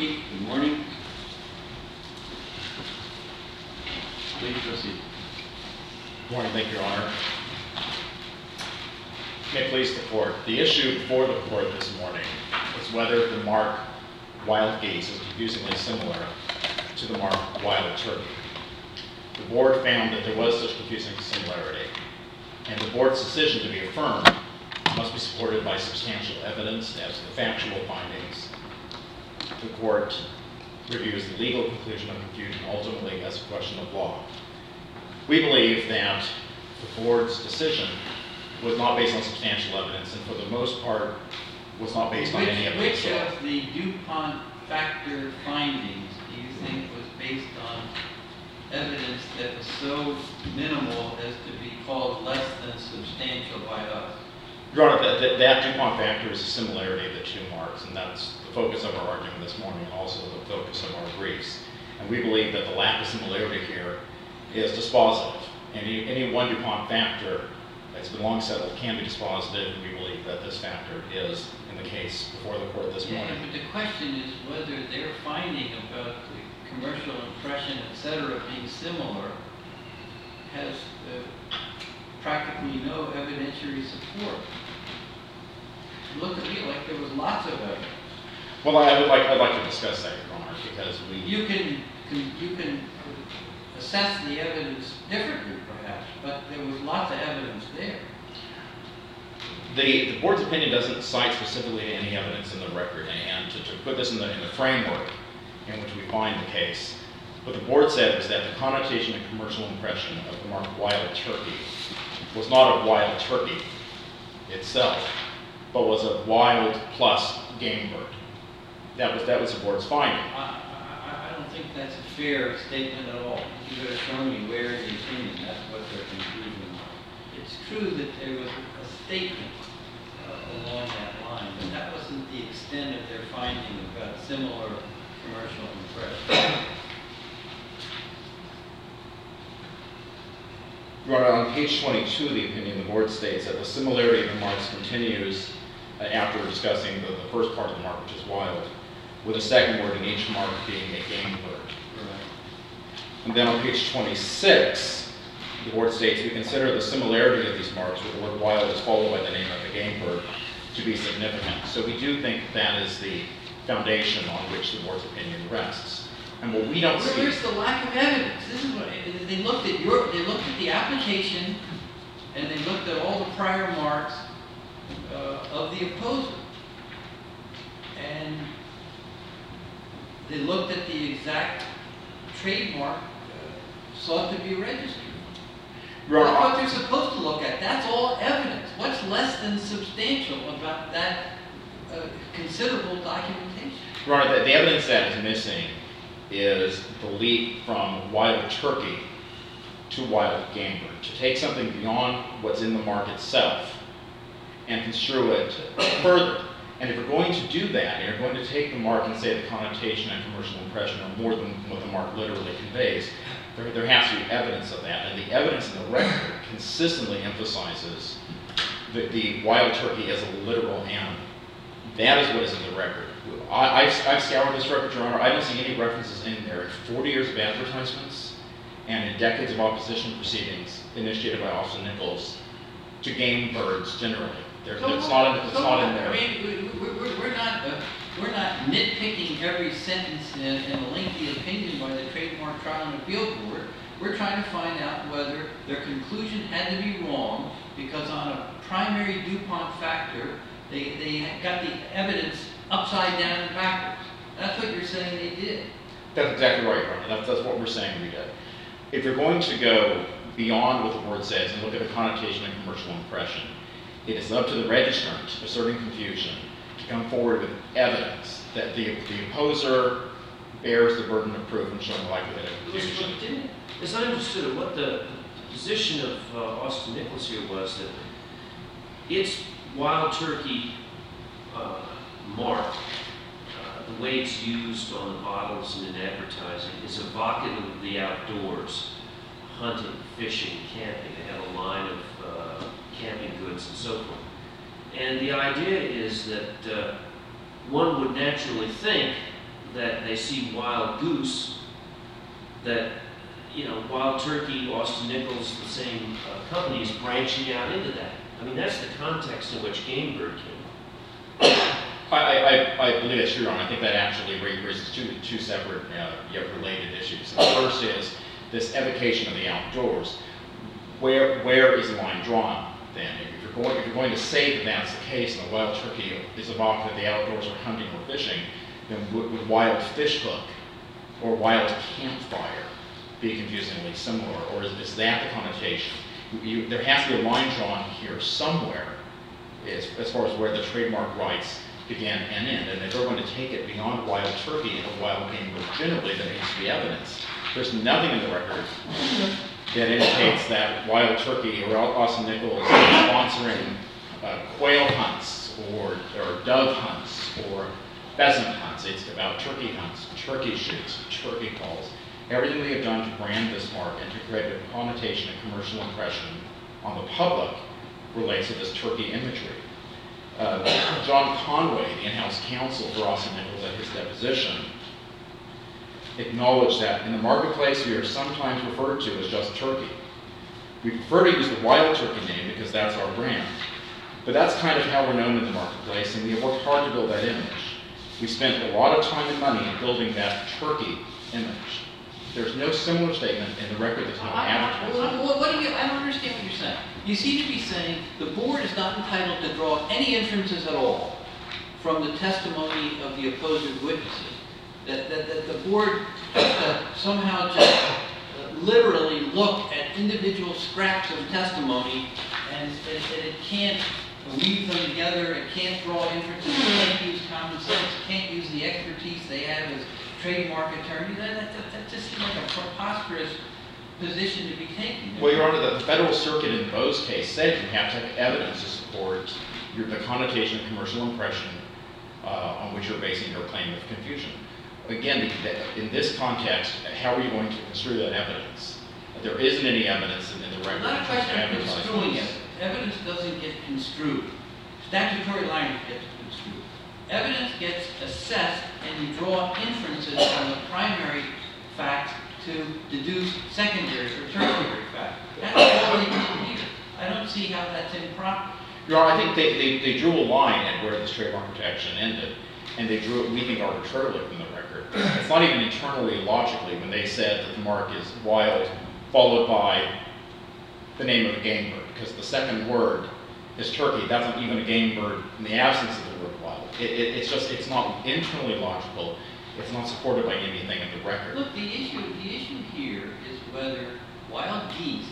Turkey. Good morning. Please proceed. Good morning. Thank you, Your Honor. May it please the Court. The issue before the Court this morning is whether the mark wild geese is confusingly similar to the mark wild turkey. The Board found that there was such confusing similarity, and the Board's decision to be affirmed must be supported by substantial evidence as to the factual findings. The Court reviews the legal conclusion of confusion ultimately as a question of law. We believe that the Board's decision was not based on substantial evidence, and for the most part was not based on any evidence. Which of the DuPont factor findings do you think was based on evidence that was so minimal as to be called less than substantial by us? Your Honor, that DuPont factor is a similarity of the two marks, and that's the focus of our argument this morning and also the focus of our briefs. And we believe that the lack of similarity here is dispositive. Any one DuPont factor that's been long settled can be dispositive, and we believe that this factor is in the case before the Court this morning. But the question is whether their finding about the commercial impression, etc., being similar has practically no evidentiary support. It looked to me like there was lots of evidence. Well, I'd like to discuss that, Your Honor, because you can assess the evidence differently, perhaps, but there was lots of evidence there. The Board's opinion doesn't cite specifically any evidence in the record, and to put this in the framework in which we find the case, what the Board said was that the connotation and commercial impression of the mark wild turkey was not a wild turkey itself, but was a wild plus game bird. That was the Board's finding. I don't think that's a fair statement at all. You better show me where in the opinion that's what their conclusion was. It's true that there was a statement along that line, but that wasn't the extent of their finding about similar commercial impression. Your Honor, on page 22 of the opinion, the Board states that the similarity of the marks continues after discussing the first part of the mark, which is wild, with a second word in each mark being a game bird. Right. And then on page 26, the Board states, we consider the similarity of these marks with the word wild is followed by the name of the game bird to be significant. So we do think that is the foundation on which the Board's opinion rests. And what we don't see... Where's the lack of evidence? This is what they looked at the application, and they looked at all the prior marks of the opposer. And they looked at the exact trademark sought to be registered. That's what they're supposed to look at. That's all evidence. What's less than substantial about that considerable documentation? Your Honor, the evidence that is missing is the leap from wild turkey to wild game bird. To take something beyond what's in the mark itself and construe it further. And if you're going to do that, and you're going to take the mark and say the connotation and commercial impression are more than what the mark literally conveys, there has to be evidence of that. And the evidence in the record consistently emphasizes the wild turkey as a literal animal. That is what is in the record. I've scoured this record, Your Honor. I don't see any references in there in 40 years of advertisements and in decades of opposition proceedings initiated by Austin Nichols to game birds generally. It's not in there. I mean, we're not nitpicking every sentence in a lengthy opinion by the Trademark Trial and Appeal Board. We're trying to find out whether their conclusion had to be wrong because on a primary DuPont factor, they got the evidence upside down and backwards. That's what you're saying they did. That's exactly right, Your Honor. That's what we're saying we did. If you're going to go beyond what the Board says and look at the connotation and commercial impression, it is up to the registrant asserting confusion to come forward with evidence that the opposer bears the burden of proof and showing likelihood of confusion. As I understood it, what the position of Austin Nichols here was that its wild turkey mark, the way it's used on the bottles and in advertising, is evocative of the outdoors, hunting, fishing, camping. They have a line of camping goods and so forth. And the idea is that one would naturally think that they see Wild Goose, that, you know, Wild Turkey, Austin Nichols, the same company, is branching out into that. I mean, that's the context in which Game Bird came. I believe that's true, Ron. I think that actually raises two separate yet related issues. The first is this evocation of the outdoors. Where is the line drawn then? If you're going to say that that's the case, and the wild turkey is evoked that the outdoors are hunting or fishing, then would wild fish hook or wild campfire be confusingly similar, or is that the connotation? There has to be a line drawn here somewhere as far as where the trademark rights begin and end. And if they're going to take it beyond wild turkey into wild game, generally there needs to be evidence. There's nothing in the record that indicates that Wild Turkey or Austin Nichols is sponsoring quail hunts or dove hunts or pheasant hunts. It's about turkey hunts, turkey shoots, turkey calls. Everything we have done to brand this mark and to create a connotation and commercial impression on the public relates to this turkey imagery. John Conway, the in-house counsel for Austin Nichols at his deposition, acknowledged that in the marketplace we are sometimes referred to as just turkey. We prefer to use the Wild Turkey name because that's our brand. But that's kind of how we're known in the marketplace, and we have worked hard to build that image. We spent a lot of time and money in building that turkey image. There's no similar statement in the record that's not advertised. I don't understand what you're saying. You seem to be saying the board is not entitled to draw any inferences at all from the testimony of the opposing witnesses. That the board somehow just literally look at individual scraps of testimony and it can't weave them together, it can't draw inferences, it can't use common sense, it can't use the expertise they have as trademark attorneys. That just seems like a preposterous position to be taking. Well, Your Honor, the Federal Circuit in Bo's case said you have to have evidence to support the connotation and commercial impression on which you're basing your claim of confusion. Again, in this context, how are you going to construe that evidence? There isn't any evidence in the record. It's not a question of construing it. Evidence doesn't get construed. Statutory language gets construed. Evidence gets assessed and you draw inferences from the primary facts to deduce secondary or tertiary facts. That's all they do here. I don't see how that's improper. Your Honor, I think they drew a line at where this trademark protection ended, and they drew it, we think, arbitrarily from the record. It's not even internally logically when they said that the mark is wild, followed by the name of a game bird, because the second word is turkey. That's not even a game bird in the absence of the word wild. It's not internally logical. It's not supported by anything in the record. Look, the issue here is whether wild geese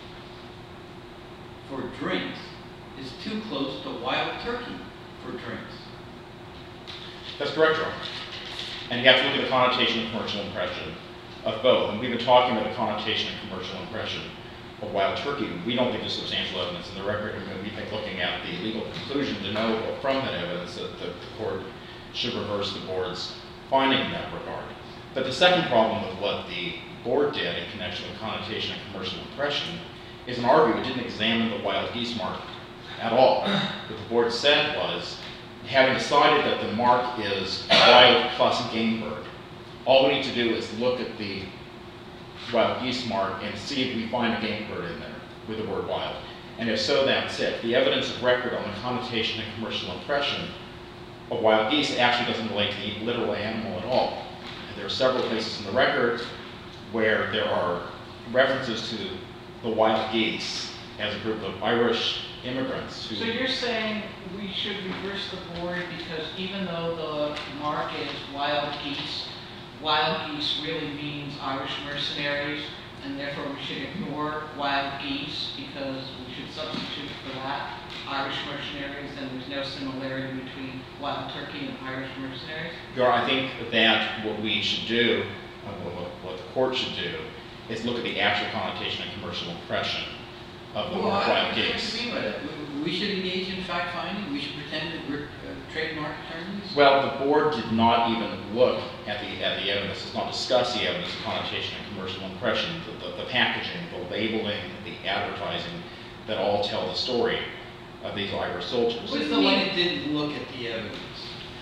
for drinks is too close to wild turkey for drinks. That's correct, Your Honor. And you have to look at the connotation and commercial impression of both. And we've been talking about the connotation and commercial impression of wild turkey. We don't think there's substantial evidence in the record, and we think looking at the legal conclusion to know from that evidence that the court should reverse the board's finding in that regard. But the second problem with what the board did in connection with connotation and commercial impression is, in our view, it didn't examine the wild geese mark at all. What the board said was, having decided that the mark is wild plus game bird, all we need to do is look at the wild geese mark and see if we find a game bird in there with the word wild. And if so, that's it. The evidence of record on the connotation and commercial impression of wild geese actually doesn't relate to the literal animal at all. And there are several places in the record where there are references to the wild geese as a group of Irish immigrants who... So you're saying we should reverse the board because even though the mark is wild geese really means Irish mercenaries, and therefore we should ignore wild geese because we should substitute for that Irish mercenaries, and there's no similarity between wild turkey and Irish mercenaries? I think that what we should do, what the court should do, is look at the actual connotation and commercial impression of the wild geese. We should engage in fact-finding? We should pretend that we're trademark attorneys? Well, the board did not even look at the evidence, does not discuss the evidence of connotation and commercial impression, the packaging, the labeling, the advertising, that all tell the story of these Irish soldiers. What does it mean it didn't look at the evidence?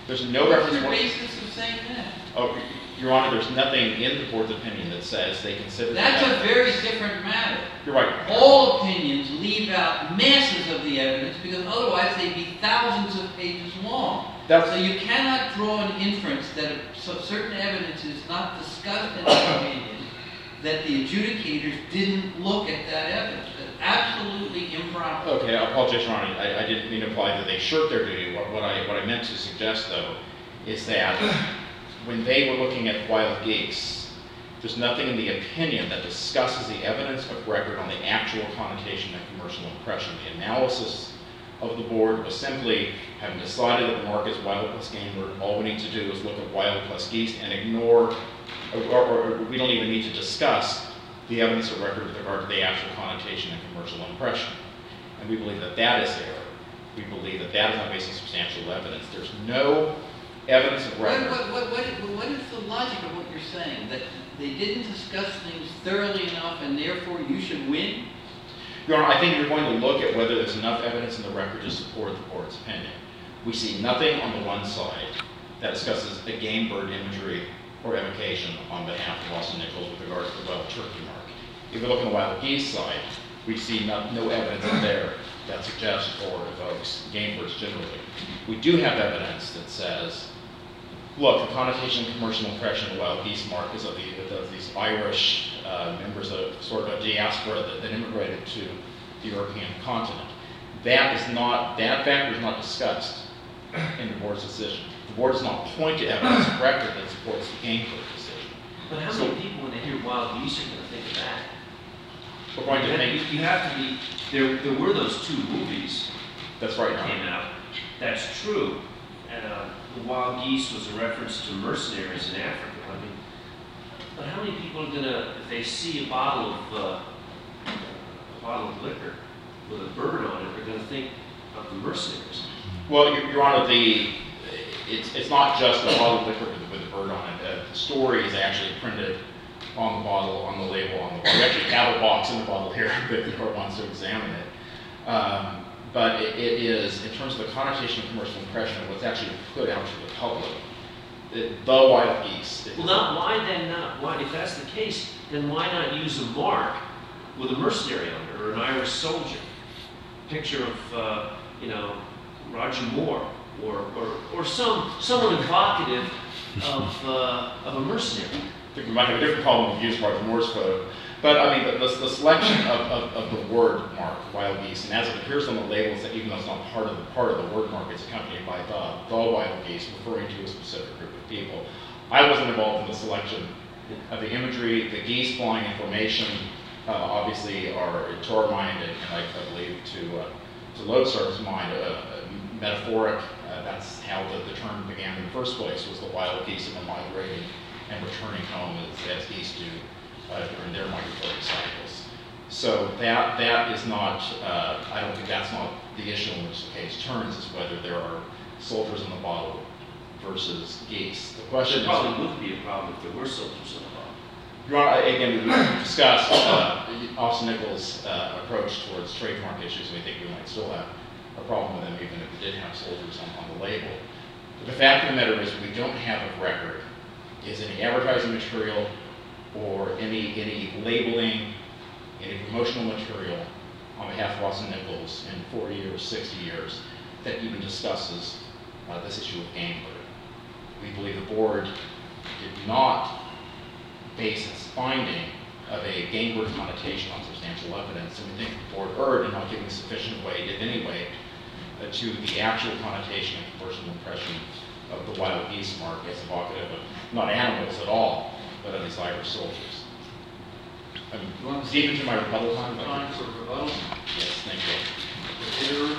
There's no What's reference. your basis of saying that? Oh, Your Honor, there's nothing in the board's opinion that says they consider That's that. a very different matter. You're right. All opinions leave out masses of the evidence because otherwise they'd be thousands of pages long. So you cannot draw an inference that certain evidence is not discussed in the opinion, that the adjudicators didn't look at that evidence. That's absolutely improper. Okay, I apologize, Your Honor. I didn't mean to imply that they shirked their duty. What I meant to suggest, though, is that when they were looking at wild geese, there's nothing in the opinion that discusses the evidence of record on the actual connotation and commercial impression. The analysis of the board was simply, having decided that the mark is wild plus game bird, all we need to do is look at wild plus geese and ignore, or we don't even need to discuss the evidence of record with regard to the actual connotation and commercial impression. And we believe that that is error. We believe that that is not based on substantial evidence. There's no evidence of record. What is the logic of what you're saying? That they didn't discuss things thoroughly enough and therefore you should win? Your Honor, I think you're going to look at whether there's enough evidence in the record to support the board's opinion. We see nothing on the one side that discusses a game bird imagery or evocation on behalf of Austin Nichols with regard to the wild turkey mark. If we look on the wild geese side, we see no evidence there that suggests or evokes game birds generally. We do have evidence that says, look, the connotation and commercial impression of the wild geese mark is of these Irish members of sort of a diaspora that immigrated to the European continent. That factor is not discussed in the board's decision. The board does not point to evidence of record that supports the game bird decision. But how many people, when they hear wild geese, are going to think of that? We're going to think. You have to be. There were those two movies. That's right. That came out. That's true. The wild geese was a reference to mercenaries in Africa. I mean, but how many people are going to, if they see a bottle of liquor with a bird on it, are going to think of the mercenaries? Well, Your Honor, it's not just a bottle of liquor with a bird on it. The story is actually printed on the bottle, on the label, on the bottle. We actually have a box in the bottle here if the court wants to examine it. But it is, in terms of the connotation and commercial impression of what's actually put out to the public, the wild geese. Well, now, why then not? Why, if that's the case, then why not use a mark with a mercenary on it, or an Irish soldier? Picture of, Roger Moore, or someone evocative of a mercenary. I think we might have a different problem with use Roger Moore's photo. But I mean, the selection of the word mark, wild geese, and as it appears on the labels, that even though it's not part of the word mark, it's accompanied by the wild geese, referring to a specific group of people. I wasn't involved in the selection of the imagery. The geese flying in formation obviously are, to our mind, and I believe to Lodestar's mind, metaphoric. That's how the term began in the first place, was the wild geese that were migrating and returning home as geese do during their migratory cycles. So that is not, I don't think that's not the issue in which the case turns, is whether there are soldiers in the bottle versus geese. The question There probably would be a problem if there were soldiers in the bottle. Your Honor, again, we discussed Austin Nichols' approach towards trademark issues, and we think we might still have a problem with them even if we did have soldiers on the label. But the fact of the matter is we don't have a record. Is any advertising material or any labeling, any promotional material on behalf of Austin Nichols in 40 years, 60 years, that even discusses this issue of game bird. We believe the board did not base its finding of a game bird connotation on substantial evidence, and we think the board erred in not giving sufficient weight, if any weight, to the actual connotation and commercial impression of the wild geese mark as evocative of not animals at all, but of these Irish soldiers. Deep into my rebuttal time. Time for rebuttal. Yes, thank you.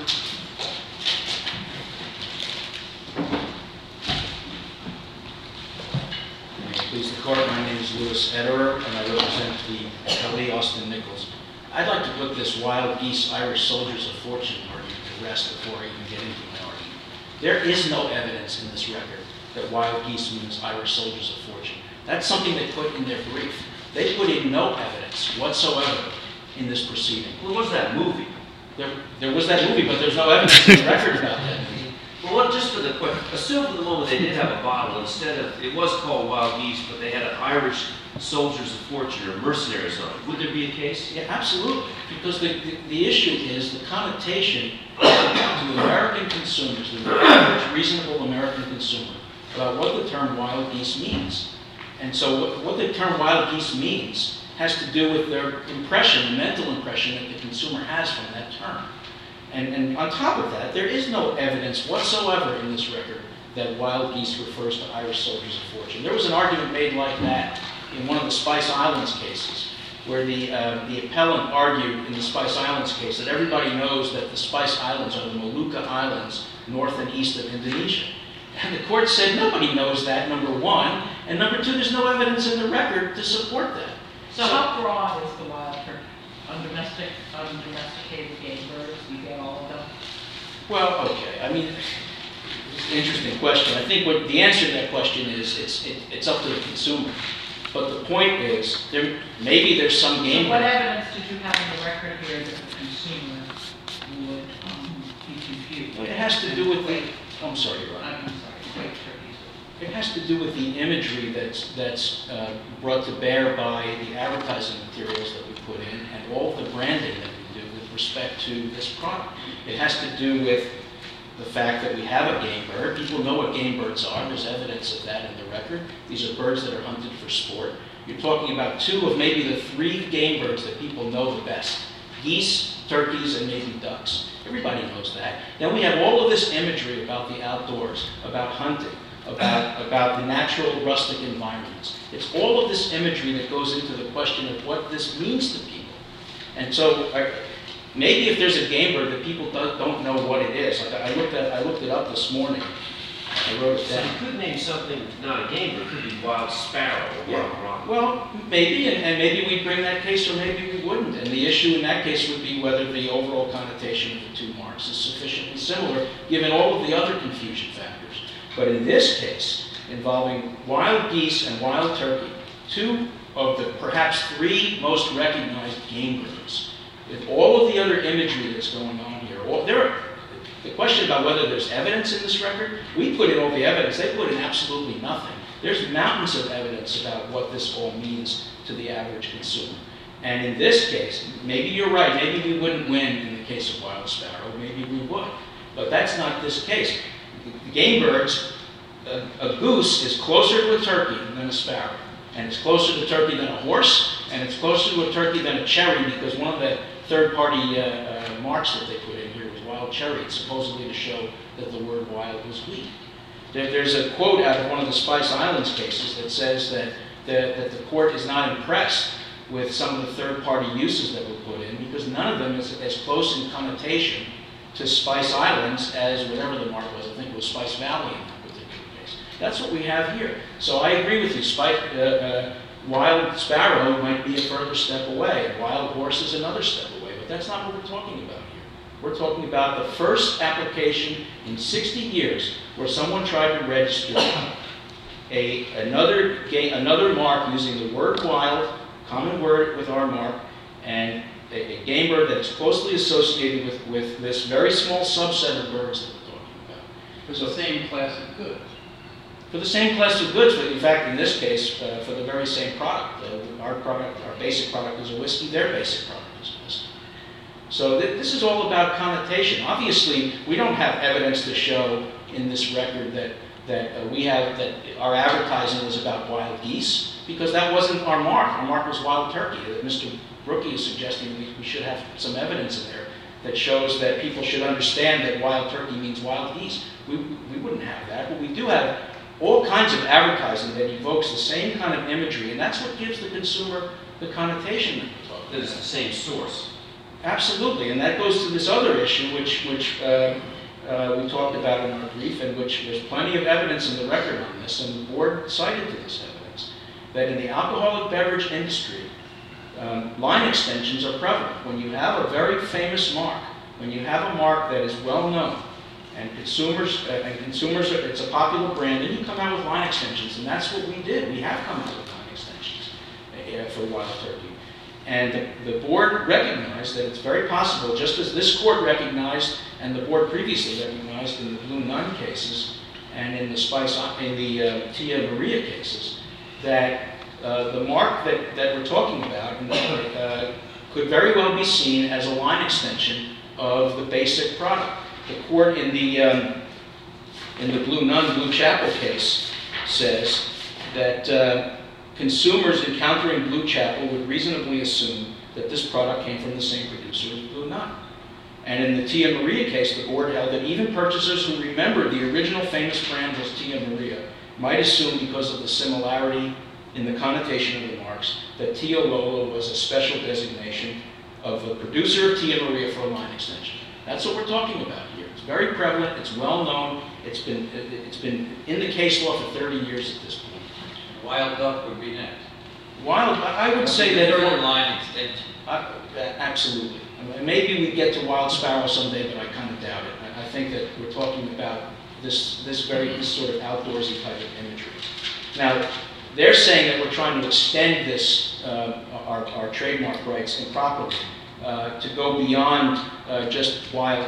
May it please the court, my name is Louis Ederer, and I represent the appellee Austin Nichols. I'd like to put this wild geese Irish soldiers of fortune argument to rest before I even get into my argument. There is no evidence in this record that wild geese means Irish soldiers of fortune. That's something they put in their brief. They put in no evidence whatsoever in this proceeding. What was that movie? There was that movie, but there's no evidence in the record about that movie. Well, just for the quick, assume for the moment they did have a bottle. Instead of, it was called Wild Geese, but they had an Irish Soldiers of Fortune or Mercenaries on it. Would there be a case? Yeah, absolutely. Because the issue is the connotation to American consumers, the average reasonable American consumer, about what the term wild geese means. And so what the term wild geese means has to do with their impression, the mental impression that the consumer has from that term. And on top of that, there is no evidence whatsoever in this record that wild geese refers to Irish Soldiers of Fortune. There was an argument made like that in one of the Spice Islands cases, where the appellant argued in the Spice Islands case that everybody knows that the Spice Islands are the Molucca Islands, north and east of Indonesia. And the court said nobody knows that, number one, and number two, there's no evidence in the record to support that. So how broad is the wild turkey? Undomesticated game birds, you get all of them? Well, okay. I mean, it's an interesting question. I think what the answer to that question is it's up to the consumer. But the point is, maybe there's some game. So what evidence did you have in the record here that the consumer would be confused? It has to do with the. I'm sorry, Ron. I'm sorry. Great turkeys. It has to do with the imagery that's brought to bear by the advertising materials that we put in and all the branding that we do with respect to this product. It has to do with the fact that we have a game bird. People know what game birds are. There's evidence of that in the record. These are birds that are hunted for sport. You're talking about two of maybe the three game birds that people know the best. Geese, turkeys, and maybe ducks. Everybody knows that. Then we have all of this imagery about the outdoors, about hunting, about the natural rustic environments. It's all of this imagery that goes into the question of what this means to people. And so maybe if there's a game bird that people don't know what it is. Like I looked it up this morning. I wrote it So down. you could name something not a game bird. It could be wild sparrow or wild robin. Well, maybe, and maybe we'd bring that case, or maybe we wouldn't. And the issue in that case would be whether the overall connotation of the two marks is sufficiently similar, given all of the other confusion factors. But in this case, involving wild geese and wild turkey, two of the perhaps three most recognized game birds, with all of the other imagery that's going on here, the question about whether there's evidence in this record, we put in all the evidence. They put in absolutely nothing. There's mountains of evidence about what this all means to the average consumer. And in this case, maybe you're right. Maybe we wouldn't win in the case of wild sparrow. Maybe we would. But that's not this case. The game birds, a goose is closer to a turkey than a sparrow. And it's closer to a turkey than a horse, and it's closer to a turkey than a cherry, because one of the third-party marks that they put in here was wild cherry, supposedly to show that the word wild was weak. There's a quote out of one of the Spice Islands cases that says that the court is not impressed with some of the third-party uses that were put in, because none of them is as close in connotation to Spice Islands as whatever the mark was. I think it was Spice Valley in that particular case. That's what we have here. So I agree with you. Wild sparrow might be a further step away. Wild horse is another step away. But that's not what we're talking about here. We're talking about the first application in 60 years where someone tried to register another mark using the word wild, common word with our mark, and a game bird that is closely associated with this very small subset of birds that we're talking about. For the same class of goods. For the same class of goods, but in fact, in this case, for the very same product. Our basic product is a whiskey, their basic product is a whiskey. So this is all about connotation. Obviously, we don't have evidence to show in this record that our advertising was about wild geese, because that wasn't our mark. Our mark was wild turkey. Mr. Brookie is suggesting we should have some evidence in there that shows that people should understand that wild turkey means wild geese. We wouldn't have that, but we do have all kinds of advertising that evokes the same kind of imagery, and that's what gives the consumer the connotation that we're talking about. That it's the same source. Absolutely, and that goes to this other issue, which we talked about in our brief, and which there's plenty of evidence in the record on this, and the board cited to this evidence, that in the alcoholic beverage industry, line extensions are prevalent. When you have a very famous mark, when you have a mark that is well known, and consumers, it's a popular brand, and you come out with line extensions, and that's what we did. We have come out with line extensions for wild turkey. And the board recognized that it's very possible, just as this court recognized, and the board previously recognized in the Blue Nun cases, and in the Tia Maria cases, that the mark that we're talking about could very well be seen as a line extension of the basic product. The court in the Blue Nun, Blue Chapel case says that consumers encountering Blue Chapel would reasonably assume that this product came from the same producer as Blue Nun. And in the Tia Maria case, the board held that even purchasers who remembered the original famous brand was Tia Maria might assume, because of the similarity in the connotation of the marks, that Tia Lola was a special designation of the producer of Tia Maria for a line extension. That's what we're talking about here. It's very prevalent, it's well known, it's been in the case law for 30 years at this point. Wild duck would be next. Wild, I would say that... Third line extension. Absolutely. I mean, maybe we get to wild sparrow someday, but I kind of doubt it. I think that we're talking about this sort of outdoorsy type of imagery. Now, they're saying that we're trying to extend this, our trademark rights improperly, to go beyond just wild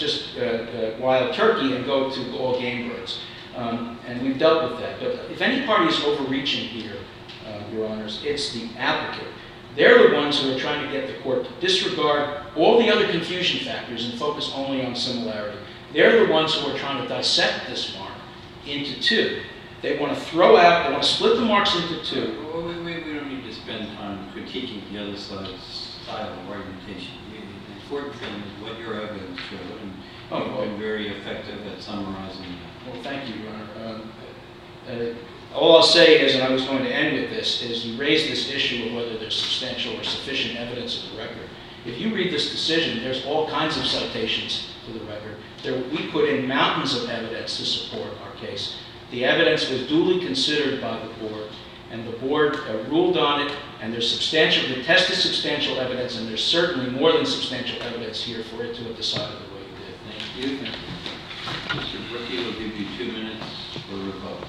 turkey and go to all game birds. And we've dealt with that. But if any party is overreaching here, Your Honors, it's the applicant. They're the ones who are trying to get the court to disregard all the other confusion factors and focus only on similarity. They're the ones who are trying to dissect this mark into two. They want to they want to split the marks into two. Well, we don't need to spend time critiquing the other side's style of argumentation. The important thing is what your evidence showed, and you've been very effective at summarizing that. Well, thank you, Your Honor. All I'll say is, and I was going to end with this, is you raised this issue of whether there's substantial or sufficient evidence of the record. If you read this decision, there's all kinds of citations to the record. We put in mountains of evidence to support our case. The evidence was duly considered by the board, and the board ruled on it, and they tested substantial evidence, and there's certainly more than substantial evidence here for it to have decided the way it did. Thank you. Mr. Brookie will give you 2 minutes for rebuttal.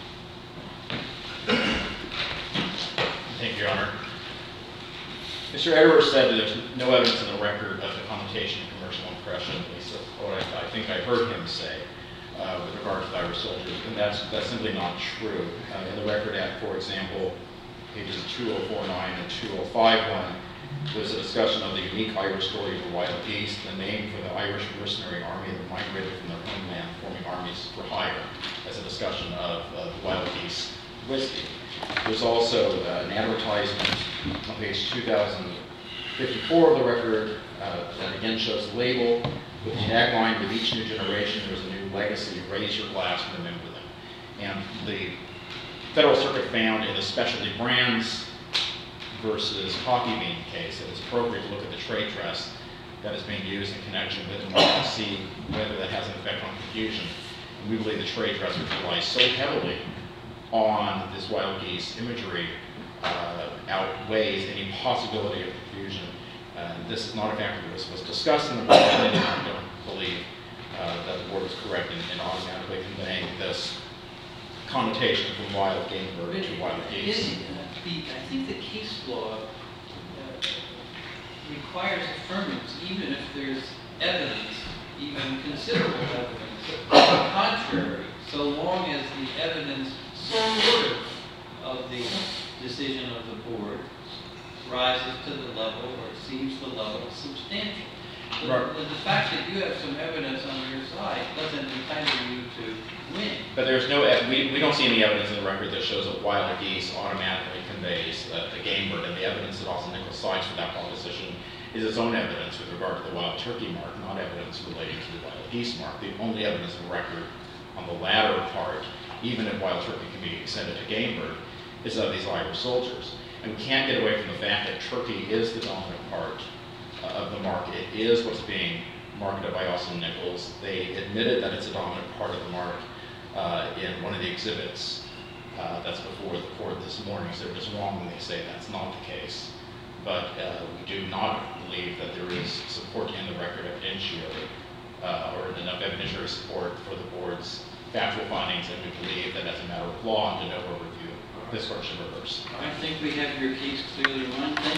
Thank you, Your Honor. Mr. Ederer said that there's no evidence in the record of the connotation of commercial impression, at least that's what I think I heard him say with regard to the Irish soldiers, and that's simply not true. In the record at, for example, pages 2049 and 2051, there's a discussion of the unique Irish story of the Wild Geese, the name for the Irish mercenary army that migrated from their homeland, forming armies for hire, as a discussion of the Wild Geese whiskey. There's also an advertisement on page 2054 of the record that again shows the label with the tagline, "With each new generation, there's a new legacy. Raise your glass and remember them." And the Federal Circuit found in the specialty brands versus coffee bean case that it's appropriate to look at the trade dress that is being used in connection with and look to see whether that has an effect on confusion. And we believe the trade dress which relies so heavily on this wild geese imagery outweighs any possibility of confusion. This is not a factor that was discussed in the board, and I don't believe that the board is correct in automatically conveying this connotation from wild game bird to wild geese. I think the case law requires affirmance, even if there's evidence, even considerable evidence, to the contrary, so long as the evidence supportive of the decision of the board rises to the level or exceeds the level of substantial. So the fact that you have some evidence on your side doesn't entitle you to win. But there's no, we don't see any evidence in the record that shows that wild geese automatically conveys a game bird, and the evidence that Austin Nichols cites for that proposition is its own evidence with regard to the wild turkey mark, not evidence relating to the wild geese mark. The only evidence in the record on the latter part, even if wild turkey can be extended to game bird, is of these Irish soldiers. And we can't get away from the fact that turkey is the dominant part of the mark. It is what's being marketed by Austin Nichols. They admitted that it's a dominant part of the mark in one of the exhibits that's before the court this morning. So they're just wrong when they say that's not the case. But we do not believe that there is support in the record evidentiary or enough evidentiary support for the board's factual findings, and we believe that as a matter of law and de novo review, this court should reverse. I think we have your case clearly run.